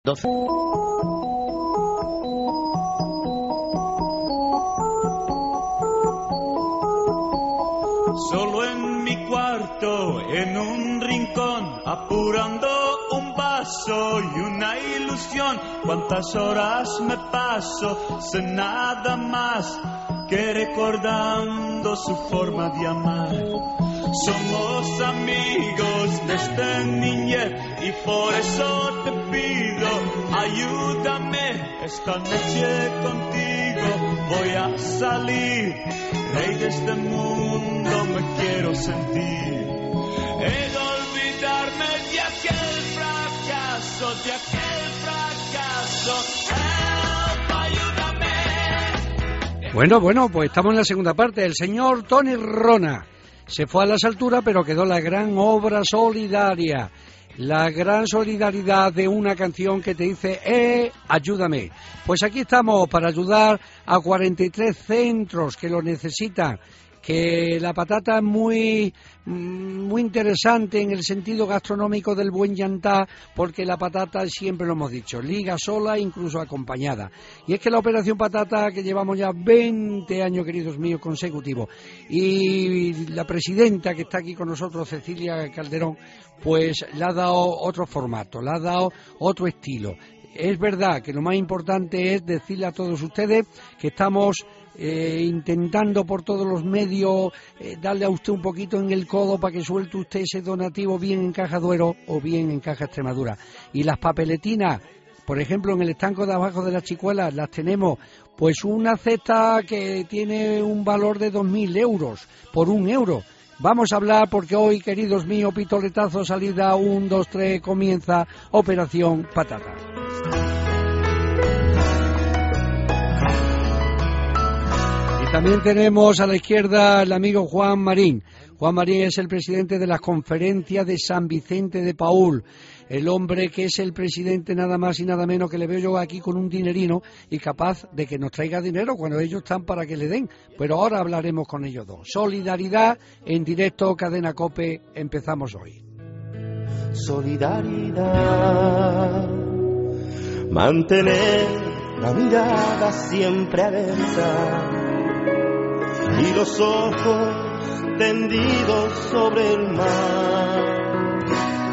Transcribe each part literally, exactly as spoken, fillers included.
doce. Solo en mi cuarto, en un rincón, apurando un vaso y una ilusión. Cuántas horas me paso sin nada más que recordando su forma de amar. Somos amigos desde niñez y por eso te pido, ayúdame esta noche contigo. Voy a salir, rey de este mundo me quiero sentir. He de olvidarme de aquel fracaso, de aquel fracaso. Help, ayúdame. Bueno, bueno, pues estamos en la segunda parte. El señor Tony Rona se fue a las alturas, pero quedó la gran obra solidaria, la gran solidaridad de una canción que te dice, ¡eh, ayúdame! Pues aquí estamos para ayudar a cuarenta y tres centros que lo necesitan, que la patata es muy, muy interesante en el sentido gastronómico del buen llantá, porque la patata, siempre lo hemos dicho, liga sola, incluso acompañada. Y es que la operación patata, que llevamos ya veinte años, queridos míos, consecutivos, y la presidenta que está aquí con nosotros, Cecilia Calderón, pues le ha dado otro formato, le ha dado otro estilo. Es verdad que lo más importante es decirle a todos ustedes que estamos eh, intentando por todos los medios eh, darle a usted un poquito en el codo para que suelte usted ese donativo, bien en Caja Duero o bien en Caja Extremadura. Y las papeletinas, por ejemplo, en el estanco de abajo de las Chicuelas, las tenemos, pues una cesta que tiene un valor de dos mil euros por un euro. Vamos a hablar porque hoy, queridos míos, pistoletazo, salida, un, dos, tres, comienza Operación Patata. Y también tenemos a la izquierda el amigo Juan Marín. Juan Marín es el presidente de la Conferencia de San Vicente de Paúl, el hombre que es el presidente nada más y nada menos, que le veo yo aquí con un dinerino y capaz de que nos traiga dinero cuando ellos están para que le den. Pero ahora hablaremos con ellos dos. Solidaridad en directo, Cadena COPE, empezamos hoy. Solidaridad, mantener la mirada siempre alerta y los ojos tendidos sobre el mar,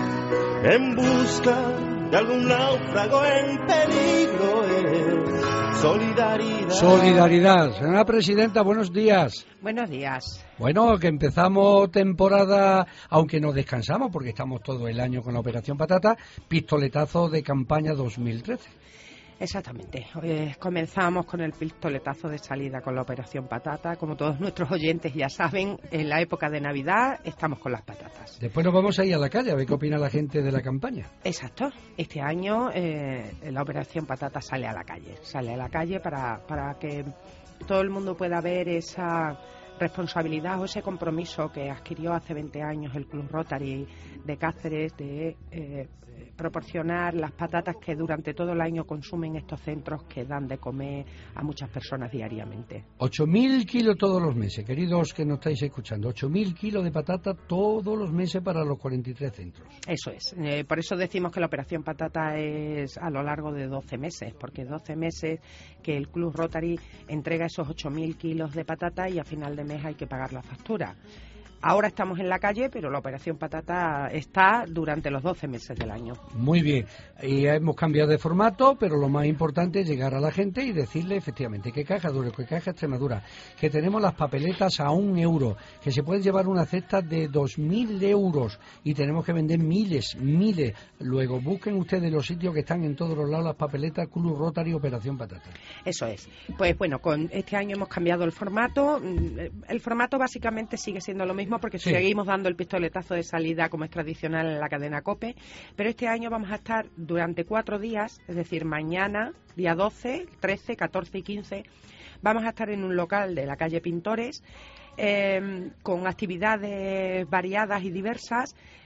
en busca de algún náufrago en peligro. Es solidaridad. Solidaridad. Señora presidenta, buenos días. Buenos días. Bueno, que empezamos temporada, aunque no descansamos porque estamos todo el año con la Operación Patata, pistoletazo de campaña dos mil trece. Exactamente. Eh, comenzamos con el pistoletazo de salida con la Operación Patata. Como todos nuestros oyentes ya saben, en la época de Navidad estamos con las patatas. Después nos vamos a ir a la calle a ver qué opina la gente de la campaña. Exacto. Este año eh, la Operación Patata sale a la calle. Sale a la calle para, para que todo el mundo pueda ver esa responsabilidad o ese compromiso que adquirió hace veinte años el Club Rotary de Cáceres de eh, proporcionar las patatas que durante todo el año consumen estos centros, que dan de comer a muchas personas diariamente. Ocho mil kilos todos los meses, queridos que nos estáis escuchando, ocho mil kilos de patata todos los meses para los cuarenta y tres centros. Eso es, eh, por eso decimos que la Operación Patata es a lo largo de doce meses, porque doce meses que el Club Rotary entrega esos ocho mil kilos de patata y a final de mes hay que pagar la factura. Ahora estamos en la calle, pero la Operación Patata está durante los doce meses del año. Muy bien, y hemos cambiado de formato, pero lo más importante es llegar a la gente y decirle efectivamente que Caja Duero, que Caja Extremadura, que tenemos las papeletas a un euro, que se pueden llevar una cesta de dos mil euros y tenemos que vender miles, miles. Luego busquen ustedes los sitios que están en todos los lados, las papeletas, Club Rotary, Operación Patata. Eso es. Pues bueno, con este año hemos cambiado el formato. El formato básicamente sigue siendo lo mismo, porque sí, seguimos dando el pistoletazo de salida como es tradicional en la cadena COPE, pero este año vamos a estar durante cuatro días, es decir, mañana, día doce, trece, catorce y quince, vamos a estar en un local de la calle Pintores, eh, con actividades variadas y diversas,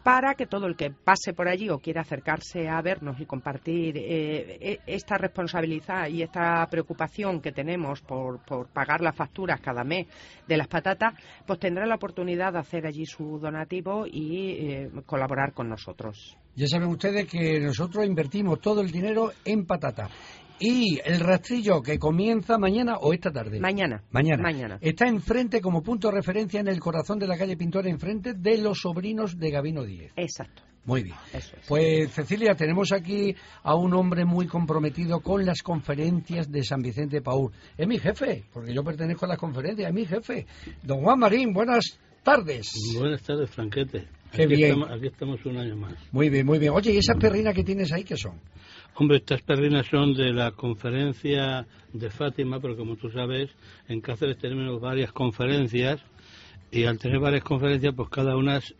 para que todo el que pase por allí o quiera acercarse a vernos y compartir eh, esta responsabilidad y esta preocupación que tenemos por, por pagar las facturas cada mes de las patatas, pues tendrá la oportunidad de hacer allí su donativo y eh, colaborar con nosotros. Ya saben ustedes que nosotros invertimos todo el dinero en patata. Y el rastrillo que comienza mañana o esta tarde. Mañana. Mañana. Mañana. Está enfrente como punto de referencia en el corazón de la calle Pintora, enfrente de los sobrinos de Gabino Díez. Exacto. Muy bien. Eso es. Pues Cecilia, tenemos aquí a un hombre muy comprometido con las conferencias de San Vicente Paúl. Es mi jefe, porque yo pertenezco a las conferencias, es mi jefe. Don Juan Marín, buenas tardes. Buenas tardes, Franquete. Qué aquí bien. Estamos, aquí estamos un año más. Muy bien, muy bien. Oye, ¿y esas perrinas que tienes ahí qué son? Hombre, estas perrinas son de la conferencia de Fátima, pero como tú sabes, en Cáceres tenemos varias conferencias y al tener varias conferencias, pues cada una es,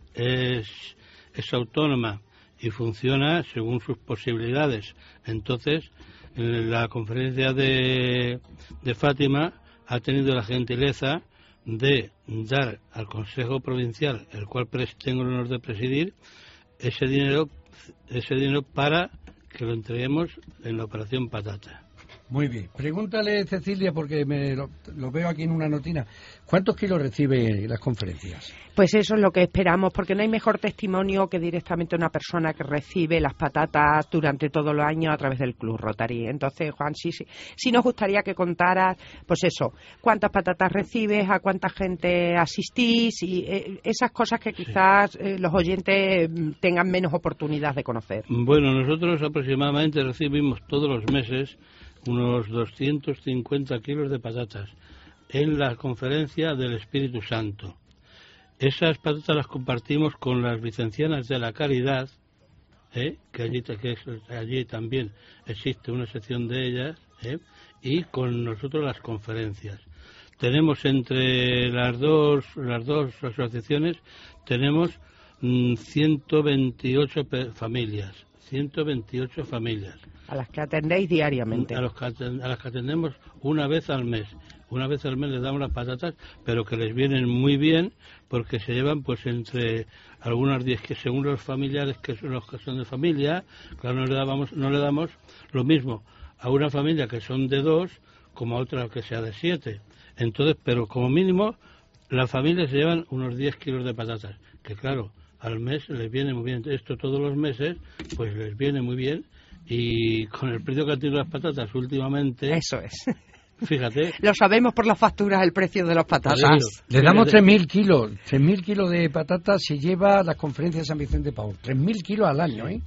es autónoma y funciona según sus posibilidades. Entonces, la conferencia de, de Fátima ha tenido la gentileza de dar al Consejo Provincial, el cual tengo el honor de presidir, ese dinero, ese dinero para que lo entreguemos en la operación patata. Muy bien. Pregúntale, Cecilia, porque me lo, lo veo aquí en una notina. ¿Cuántos kilos recibe las conferencias? Pues eso es lo que esperamos, porque no hay mejor testimonio que directamente una persona que recibe las patatas durante todos los años a través del Club Rotary. Entonces, Juan, sí, sí, sí nos gustaría que contaras, pues eso, cuántas patatas recibes, a cuánta gente asistís y eh, esas cosas que quizás eh, los oyentes tengan menos oportunidad de conocer. Bueno, nosotros aproximadamente recibimos todos los meses unos doscientos cincuenta kilos de patatas en la conferencia del Espíritu Santo. Esas patatas las compartimos con las Vicencianas de la Caridad, ¿eh? que, allí, que es, allí también existe una sección de ellas, ¿eh? y con nosotros las conferencias. Tenemos entre las dos, las dos asociaciones, tenemos mmm, ciento veintiocho familias, ciento veintiocho familias. A las que atendéis diariamente. A, los que atend, a las que atendemos una vez al mes. Una vez al mes les damos las patatas, pero que les vienen muy bien porque se llevan pues entre algunas diez, que según los familiares que son los que son de familia, claro, no le damos, no le damos lo mismo a una familia que son de dos como a otra que sea de siete. Entonces, pero como mínimo, las familias se llevan unos diez kilos de patatas, que claro, al mes les viene muy bien. Esto todos los meses, pues les viene muy bien. Y con el precio que han tenido las patatas últimamente... Eso es. Fíjate. Lo sabemos por las facturas, el precio de las patatas. Le damos tres mil kilos. tres mil kilos de patatas se lleva a las conferencias de San Vicente Paúl. tres mil kilos al año, ¿eh?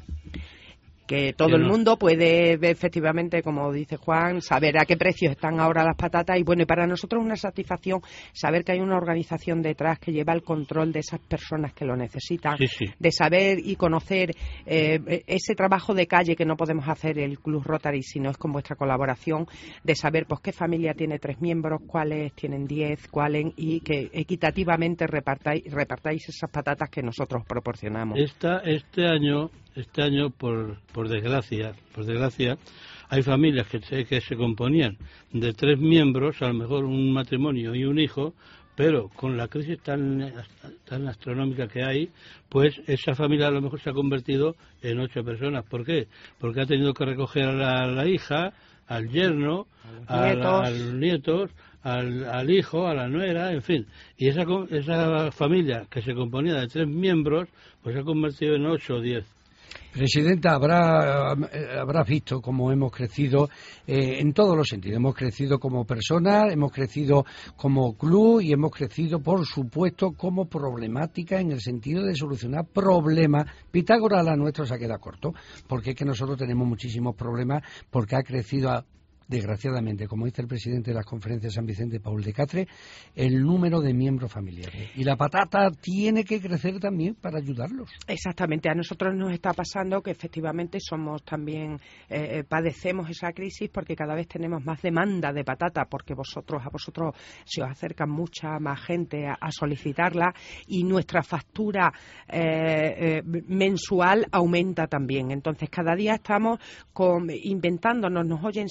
Que todo el mundo puede efectivamente, como dice Juan, saber a qué precios están ahora las patatas y bueno, y para nosotros es una satisfacción saber que hay una organización detrás que lleva el control de esas personas que lo necesitan, sí, sí. de saber y conocer eh, ese trabajo de calle que no podemos hacer el Club Rotary si no es con vuestra colaboración, de saber pues qué familia tiene tres miembros, cuáles tienen diez, cuáles y que equitativamente repartáis, repartáis esas patatas que nosotros proporcionamos. Esta, este año, este año por por desgracia, por desgracia, hay familias que se, que se componían de tres miembros, a lo mejor un matrimonio y un hijo, pero con la crisis tan, tan astronómica que hay, pues esa familia a lo mejor se ha convertido en ocho personas. ¿Por qué? Porque ha tenido que recoger a la, a la hija, al yerno, a, nietos. La, a los nietos, al, al hijo, a la nuera, en fin. Y esa, esa familia que se componía de tres miembros, pues se ha convertido en ocho o diez. Presidenta, habrá, habrá visto cómo hemos crecido eh, en todos los sentidos. Hemos crecido como personas, hemos crecido como club y hemos crecido, por supuesto, como problemática en el sentido de solucionar problemas. Pitágoras, la nuestra, se queda corto, porque es que nosotros tenemos muchísimos problemas, porque ha crecido a... desgraciadamente, como dice el presidente de las conferencias de San Vicente Paúl de Cáceres, el número de miembros familiares. Y la patata tiene que crecer también para ayudarlos. Exactamente. A nosotros nos está pasando que efectivamente somos también, eh, padecemos esa crisis porque cada vez tenemos más demanda de patata, porque vosotros a vosotros se os acerca mucha más gente a, a solicitarla y nuestra factura eh, eh, mensual aumenta también. Entonces, cada día estamos con, inventándonos, nos oyen siempre el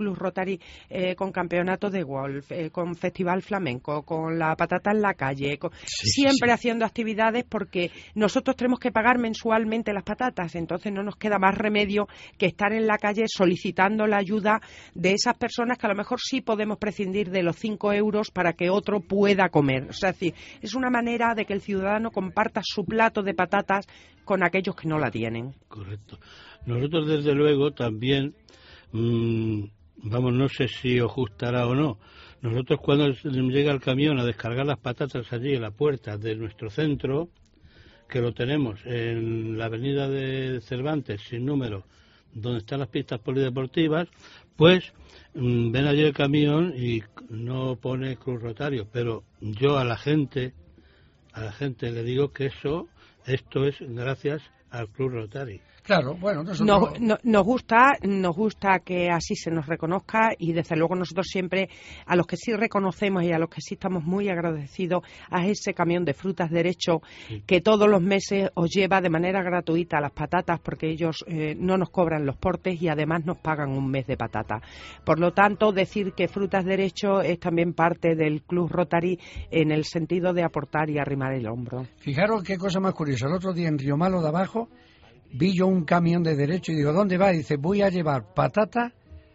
Club Rotary eh, con campeonato de golf, eh, con festival flamenco, con la patata en la calle, con, sí, siempre sí. haciendo actividades, porque nosotros tenemos que pagar mensualmente las patatas, entonces no nos queda más remedio que estar en la calle solicitando la ayuda de esas personas que a lo mejor sí podemos prescindir de los cinco euros para que otro pueda comer. O sea, es decir, es una manera de que el ciudadano comparta su plato de patatas con aquellos que no la tienen. Correcto. Nosotros, desde luego, también, mmm, vamos, no sé si os gustará o no, nosotros cuando llega el camión a descargar las patatas allí en la puerta de nuestro centro, que lo tenemos en la avenida de Cervantes, sin número, donde están las pistas polideportivas, pues mmm, ven allí el camión y no pone Cruz Rotario, pero yo a la gente, a la gente le digo que eso, esto es gracias al Club Rotary. Claro, bueno, nosotros... nos, no, nos gusta, nos gusta que así se nos reconozca, y desde luego nosotros siempre, a los que sí reconocemos y a los que sí estamos muy agradecidos a ese camión de Frutas Derecho, sí, que todos los meses os lleva de manera gratuita las patatas, porque ellos eh, no nos cobran los portes y además nos pagan un mes de patata. Por lo tanto, decir que Frutas Derecho es también parte del Club Rotary en el sentido de aportar y arrimar el hombro. Fijaros qué cosa más curiosa. El otro día en Río Malo de Abajo vi yo un camión de Derecho y digo, ¿dónde va? Y dice, voy a llevar patata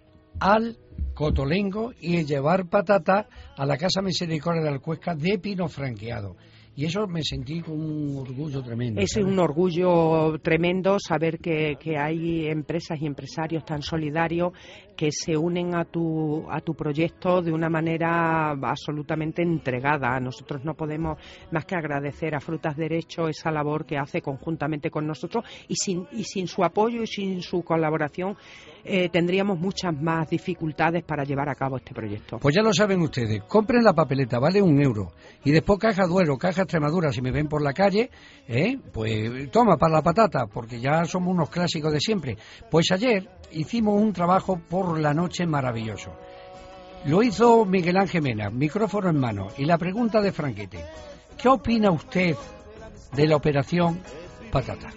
al Cotolengo y a llevar patata a la Casa Misericordia de Alcuesca de pino franqueado. Y eso me sentí con un orgullo tremendo. Es ¿sabes? Un orgullo tremendo saber que, que hay empresas y empresarios tan solidarios que se unen a tu a tu proyecto de una manera absolutamente entregada. Nosotros no podemos más que agradecer a Frutas Derecho esa labor que hace conjuntamente con nosotros, y sin y sin su apoyo y sin su colaboración eh, tendríamos muchas más dificultades para llevar a cabo este proyecto. Pues ya lo saben ustedes, compren la papeleta, vale un euro, y después Caja Duero, Caja Extremadura, si me ven por la calle, eh, pues toma para la patata, porque ya somos unos clásicos de siempre. Pues ayer hicimos un trabajo por la noche maravilloso. Lo hizo Miguel Ángel Mena, micrófono en mano, y la pregunta de Franquete: ¿qué opina usted de la operación patata?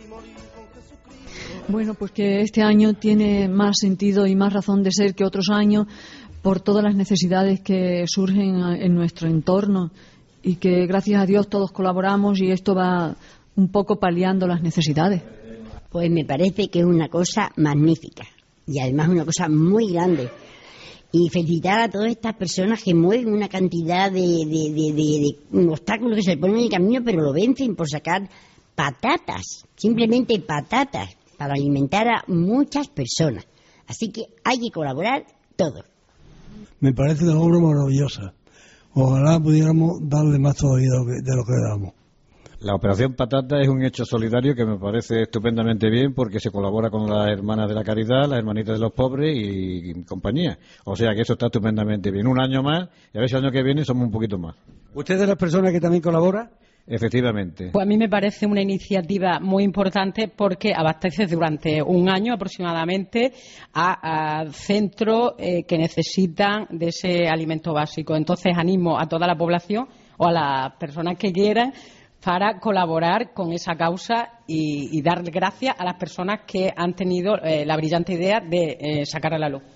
Bueno, pues que este año tiene más sentido y más razón de ser que otros años, por todas las necesidades que surgen en nuestro entorno, y que gracias a Dios todos colaboramos y esto va un poco paliando las necesidades. Pues me parece que es una cosa magnífica y además una cosa muy grande. Y felicitar a todas estas personas que mueven una cantidad de, de, de, de, de obstáculos que se ponen en el camino, pero lo vencen por sacar patatas, simplemente patatas, para alimentar a muchas personas. Así que hay que colaborar todos. Me parece una obra maravillosa. Ojalá pudiéramos darle más todavía de lo que le damos. La operación Patata es un hecho solidario que me parece estupendamente bien, porque se colabora con las hermanas de la caridad, las hermanitas de los pobres y, y compañía. O sea que eso está estupendamente bien. Un año más, y a ver si el año que viene somos un poquito más. ¿Usted es de las personas que también colabora? Efectivamente. Pues a mí me parece una iniciativa muy importante, porque abastece durante un año aproximadamente a, a centros eh, que necesitan de ese alimento básico. Entonces animo a toda la población o a las personas que quieran para colaborar con esa causa y, y dar gracias a las personas que han tenido eh, la brillante idea de eh, sacar a la luz.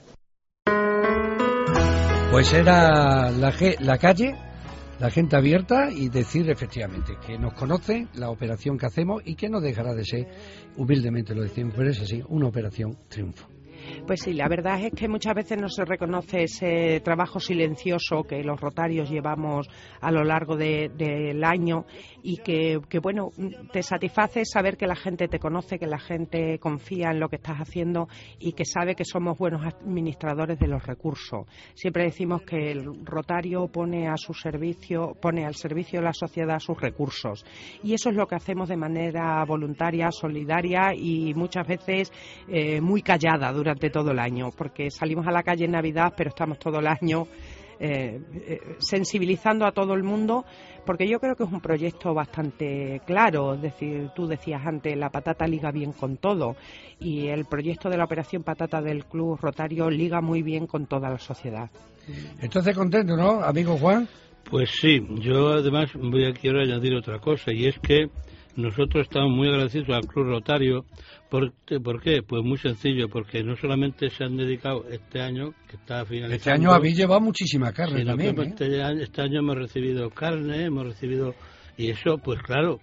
Pues era la, la calle, la gente abierta, y decir efectivamente que nos conocen la operación que hacemos y que no dejará de ser, humildemente lo decimos, pero es así, una operación triunfo. Pues sí, la verdad es que muchas veces no se reconoce ese trabajo silencioso que los rotarios llevamos a lo largo de, del año, y que, que, bueno, te satisface saber que la gente te conoce, que la gente confía en lo que estás haciendo y que sabe que somos buenos administradores de los recursos. Siempre decimos que el rotario pone a su servicio, pone al servicio de la sociedad sus recursos, y eso es lo que hacemos de manera voluntaria, solidaria y muchas veces eh, muy callada durante todo el año, porque salimos a la calle en Navidad, pero estamos todo el año eh, eh, sensibilizando a todo el mundo, porque yo creo que es un proyecto bastante claro. Es decir, tú decías antes, la patata liga bien con todo, y el proyecto de la operación Patata del Club Rotario liga muy bien con toda la sociedad. Entonces, contento, ¿no, amigo Juan? Pues sí, yo además voy a quiero añadir otra cosa, y es que nosotros estamos muy agradecidos al Club Rotario. ¿Por, ¿Por qué? Pues muy sencillo, porque no solamente se han dedicado este año, que está finalizando... Este año habéis llevado muchísima carne también, ¿eh? este, año, este año hemos recibido carne, hemos recibido... Y eso, pues claro,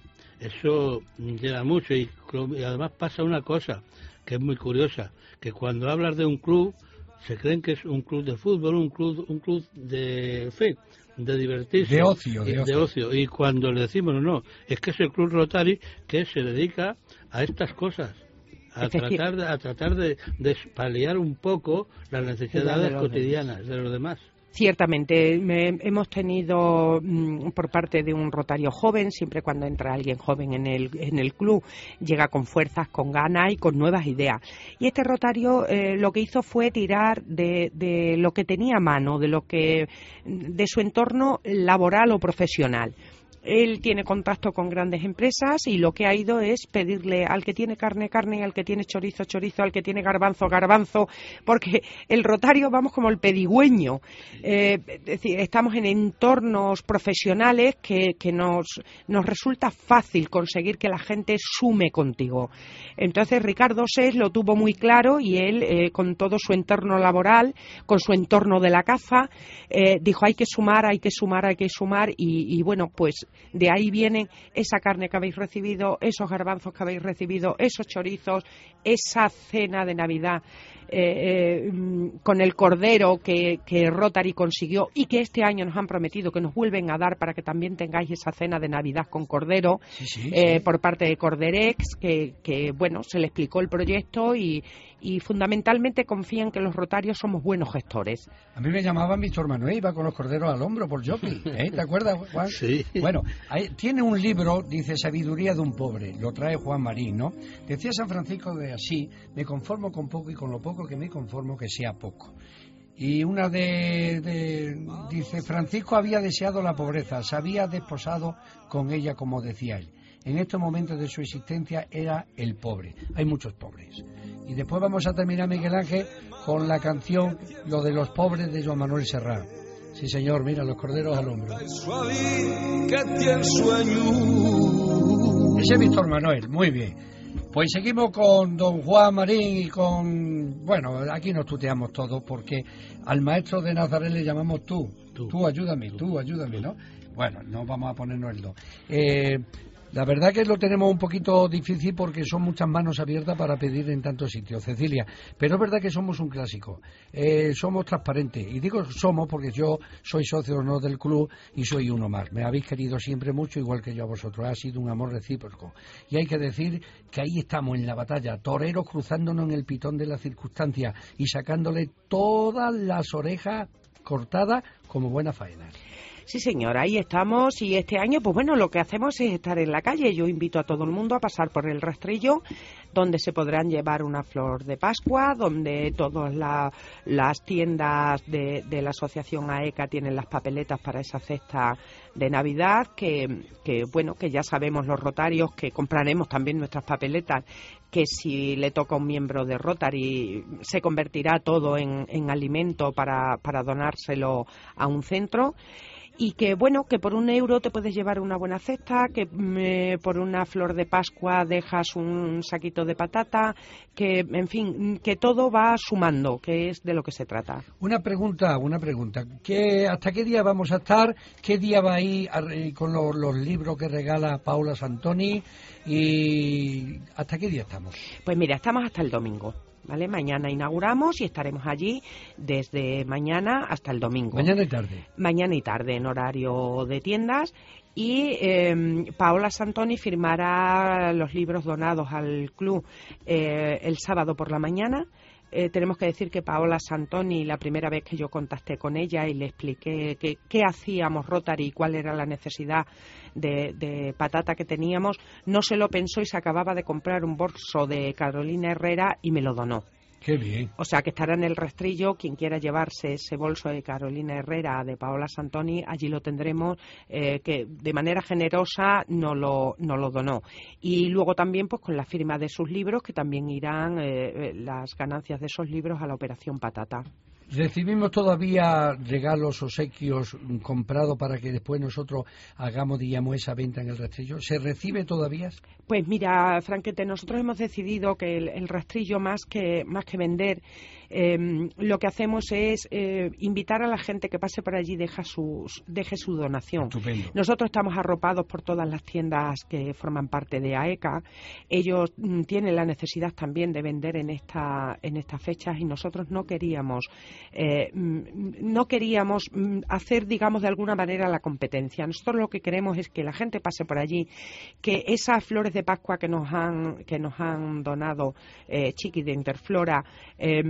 eso llega mucho. Y, y además pasa una cosa que es muy curiosa, que cuando hablas de un club, se creen que es un club de fútbol, un club, un club de... En fin, de divertirse, de ocio, de, de ocio. ocio. Y cuando le decimos no, no, es que es el Club Rotary que se dedica a estas cosas, a es tratar, de, a tratar de, de paliar un poco las necesidades cotidianas de los demás. Ciertamente, me, hemos tenido mmm, por parte de un rotario joven, siempre cuando entra alguien joven en el, en el club, llega con fuerzas, con ganas y con nuevas ideas. Y este rotario eh, lo que hizo fue tirar de, de lo que tenía a mano, de lo que, de su entorno laboral o profesional. Él tiene contacto con grandes empresas y lo que ha ido es pedirle al que tiene carne, carne, al que tiene chorizo, chorizo, al que tiene garbanzo, garbanzo, porque el rotario vamos como el pedigüeño. Eh, es decir, estamos en entornos profesionales que, que nos, nos resulta fácil conseguir que la gente sume contigo. Entonces Ricardo Sés lo tuvo muy claro y él, eh, con todo su entorno laboral, con su entorno de la caza, eh, dijo hay que sumar, hay que sumar, hay que sumar y, y bueno, pues de ahí viene esa carne que habéis recibido, esos garbanzos que habéis recibido, esos chorizos, esa cena de Navidad eh, eh, con el cordero que, que Rotary consiguió y que este año nos han prometido que nos vuelven a dar para que también tengáis esa cena de Navidad con cordero, sí, sí, eh, sí. por parte de Corderex, que, que bueno, se le explicó el proyecto y, y fundamentalmente confían que los rotarios somos buenos gestores. A mí me llamaban Víctor Manuel, iba con los corderos al hombro por jockey, ¿eh? ¿Te acuerdas, Juan? Sí. Bueno, hay, tiene un libro, dice Sabiduría de un pobre, lo trae Juan Marín, ¿no? Decía San Francisco de Asís, me conformo con poco y con lo poco que me conformo que sea poco. Y una de, de dice, Francisco había deseado la pobreza, se había desposado con ella, como decía él. En estos momentos de su existencia era el pobre. Hay muchos pobres. Y después vamos a terminar, Miguel Ángel, con la canción Lo de los pobres de Joan Manuel Serrat. Sí, señor, mira, los corderos al hombro. Ese es Víctor Manuel, muy bien. Pues seguimos con don Juan Marín y con... Bueno, aquí nos tuteamos todos porque al maestro de Nazaret le llamamos tú. Tú, tú ayúdame, tú, tú ayúdame, ¿no? Bueno, no vamos a ponernos el do. Eh... La verdad que lo tenemos un poquito difícil porque son muchas manos abiertas para pedir en tantos sitios, Cecilia. Pero es verdad que somos un clásico, eh, somos transparentes. Y digo somos porque yo soy socio no del club y soy uno más. Me habéis querido siempre mucho, igual que yo a vosotros. Ha sido un amor recíproco. Y hay que decir que ahí estamos en la batalla, toreros cruzándonos en el pitón de las circunstancias y sacándole todas las orejas cortadas como buena faena. Sí, señora, ahí estamos y este año, pues bueno, lo que hacemos es estar en la calle. Yo invito a todo el mundo a pasar por el rastrillo, donde se podrán llevar una flor de Pascua, donde todas la, las tiendas de, de la asociación A E C A tienen las papeletas para esa cesta de Navidad, que, que bueno, que ya sabemos los rotarios que compraremos también nuestras papeletas, que si le toca a un miembro de Rotary se convertirá todo en, en alimento para, para donárselo a un centro. Y que, bueno, que por un euro te puedes llevar una buena cesta, que eh, por una flor de Pascua dejas un saquito de patata, que, en fin, que todo va sumando, que es de lo que se trata. Una pregunta, una pregunta. ¿Qué, ¿Hasta qué día vamos a estar? ¿Qué día va a ir a, con los, los libros que regala Paula Santoni? ¿Y hasta qué día estamos? Pues mira, estamos hasta el domingo. ¿Vale? Mañana inauguramos y estaremos allí desde mañana hasta el domingo. Mañana y tarde. Mañana y tarde en horario de tiendas y eh, Paola Santoni firmará los libros donados al club eh, el sábado por la mañana. Eh, tenemos que decir que Paola Santoni, la primera vez que yo contacté con ella y le expliqué que, qué hacíamos Rotary y cuál era la necesidad de, de patata que teníamos, no se lo pensó y se acababa de comprar un bolso de Carolina Herrera y me lo donó. Qué bien. O sea, que estará en el rastrillo. Quien quiera llevarse ese bolso de Carolina Herrera, de Paola Santoni, allí lo tendremos, eh, que de manera generosa nos lo, nos lo donó. Y luego también pues con la firma de sus libros, que también irán eh, las ganancias de esos libros a la Operación Patata. ¿Recibimos todavía regalos, obsequios comprados para que después nosotros hagamos, digamos, esa venta en el rastrillo? ¿Se recibe todavía? Pues mira, Franquete, nosotros hemos decidido que el, el rastrillo, más que, más que vender, eh, lo que hacemos es eh, invitar a la gente que pase por allí y deja su, deje su donación. Estupendo. Nosotros estamos arropados por todas las tiendas que forman parte de AECA. Ellos mm, tienen la necesidad también de vender en, esta, en estas fechas y nosotros no queríamos, eh, no queríamos hacer, digamos, de alguna manera la competencia. Nosotros lo que queremos es que la gente pase por allí, que esas flores de Pascua que nos han, que nos han donado eh, Chiqui de Interflora eh,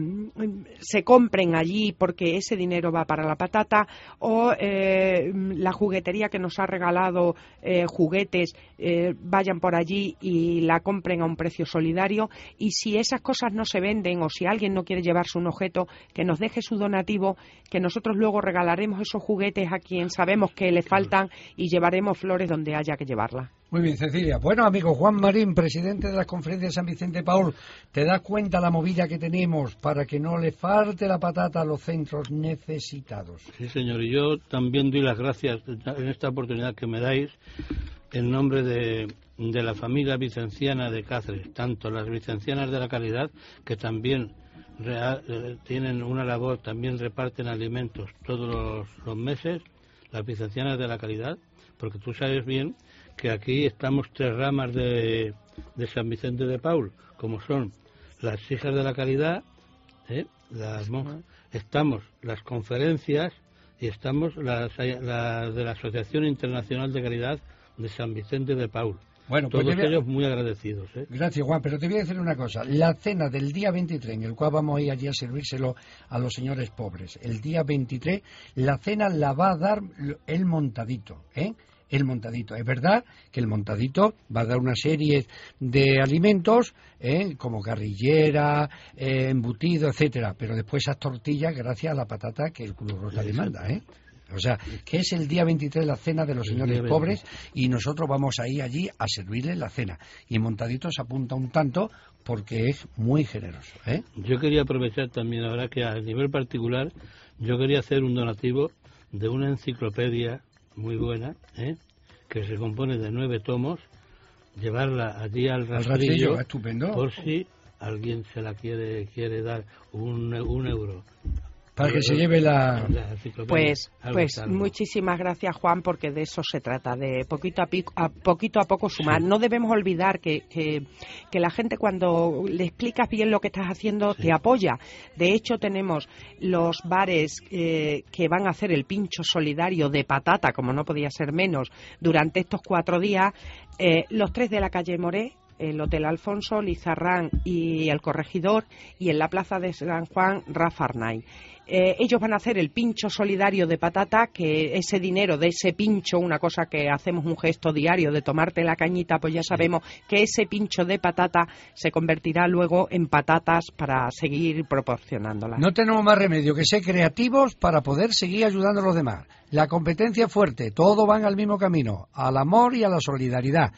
se compren allí porque ese dinero va para la patata, o eh, la juguetería que nos ha regalado eh, juguetes eh, vayan por allí y la compren a un precio solidario. Y si esas cosas no se venden, o si alguien no quiere llevarse un objeto, que nos deje su donativo, que nosotros luego regalaremos esos juguetes a quien sabemos que le faltan y llevaremos flores donde haya que llevarlas. Muy bien, Cecilia. Bueno, amigo Juan Marín, presidente de la Conferencia de San Vicente Paúl, ¿te das cuenta la movida que tenemos para que no le falte la patata a los centros necesitados? Sí, señor, y yo también doy las gracias en esta oportunidad que me dais en nombre de, de la familia vicenciana de Cáceres, tanto las vicencianas de la Caridad, que también real, eh, tienen una labor, también reparten alimentos todos los, los meses, las vicencianas de la Caridad, porque tú sabes bien que aquí estamos tres ramas de, de San Vicente de Paúl, como son las hijas de la Caridad, ¿eh? las monjas, estamos las conferencias y estamos las, las de la Asociación Internacional de Caridad de San Vicente de Paúl. Bueno, pues todos a... ellos muy agradecidos. ¿eh? Gracias, Juan, pero te voy a decir una cosa. La cena del día veintitrés, en el cual vamos a ir allí a servírselo a los señores pobres, el día veintitrés, la cena la va a dar el Montadito, ¿eh? El Montadito. Es verdad que el Montadito va a dar una serie de alimentos, ¿eh? como carrillera, eh, embutido, etcétera, pero después esas tortillas gracias a la patata que el Cruz Roja le manda, ¿eh? O sea, que es el día veintitrés la cena de los señores pobres y nosotros vamos a ir allí a servirles la cena. Y el Montadito se apunta un tanto porque es muy generoso, ¿eh? Yo quería aprovechar también ahora que a nivel particular yo quería hacer un donativo de una enciclopedia muy buena, ¿eh? que se compone de nueve tomos, llevarla allí al rastrillo, estupendo, por si alguien se la quiere quiere dar un, un euro. Para que se lleve la... la pues algo, pues algo. Muchísimas gracias, Juan, porque de eso se trata, de poquito a, pico, a poquito a poco sumar. Sí. No debemos olvidar que, que, que la gente, cuando le explicas bien lo que estás haciendo, sí. te apoya. De hecho, tenemos los bares eh, que van a hacer el pincho solidario de patata, como no podía ser menos, durante estos cuatro días. Eh, los tres de la calle Moré, el Hotel Alfonso, Lizarrán y el Corregidor, y en la Plaza de San Juan, Rafa Arnay. Eh, ellos van a hacer el pincho solidario de patata, que ese dinero de ese pincho, una cosa que hacemos un gesto diario de tomarte la cañita, pues ya sabemos que ese pincho de patata se convertirá luego en patatas para seguir proporcionándolas. No tenemos más remedio que ser creativos para poder seguir ayudando a los demás. La competencia es fuerte, todos van al mismo camino, al amor y a la solidaridad.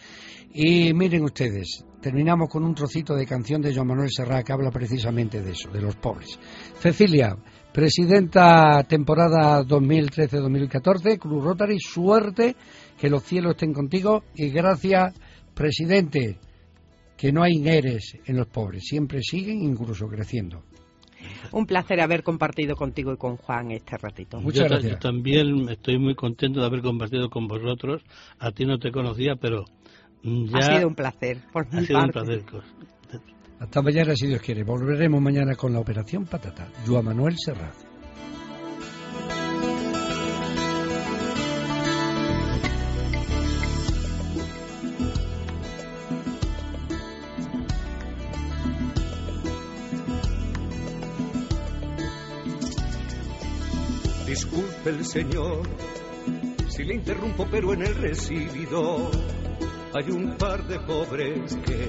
Y miren ustedes, terminamos con un trocito de canción de Joan Manuel Serrat que habla precisamente de eso, de los pobres. Cecilia, presidenta temporada dos mil trece dos mil catorce, Cruz Rotary, suerte, que los cielos estén contigo, y gracias, presidente, que no hay eres en los pobres, siempre siguen incluso creciendo. Un placer haber compartido contigo y con Juan este ratito. Muchas yo, gracias. Yo también estoy muy contento de haber compartido con vosotros. A ti no te conocía, pero ya... Ha sido un placer, por mi Ha sido parte. un placer. Hasta mañana, si Dios quiere. Volveremos mañana con la Operación Patata. Joan Manuel Serrat. Disculpe el señor si le interrumpo, pero en el recibidor hay un par de pobres que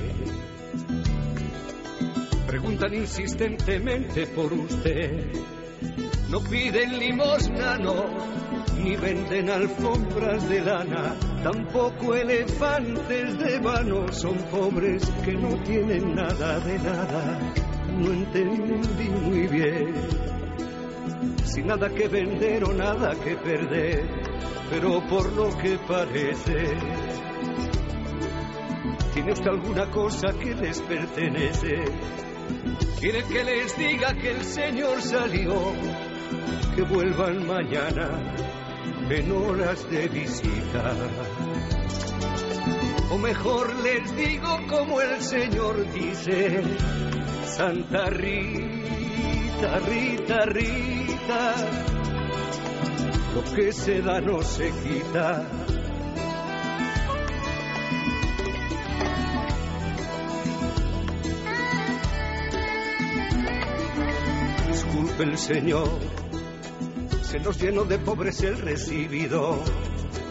preguntan insistentemente por usted. No piden limosna, no, ni venden alfombras de lana, tampoco elefantes de vano. Son pobres que no tienen nada de nada. No entendí muy bien sin nada que vender o nada que perder, pero por lo que parece, ¿tiene usted alguna cosa que les pertenece? ¿Quiere que les diga que el Señor salió, que vuelvan mañana en horas de visita? O mejor les digo como el Señor dice: Santa Rita, Rita, Rita, lo que se da no se quita. Disculpe el Señor, se nos llenó de pobres el recibido,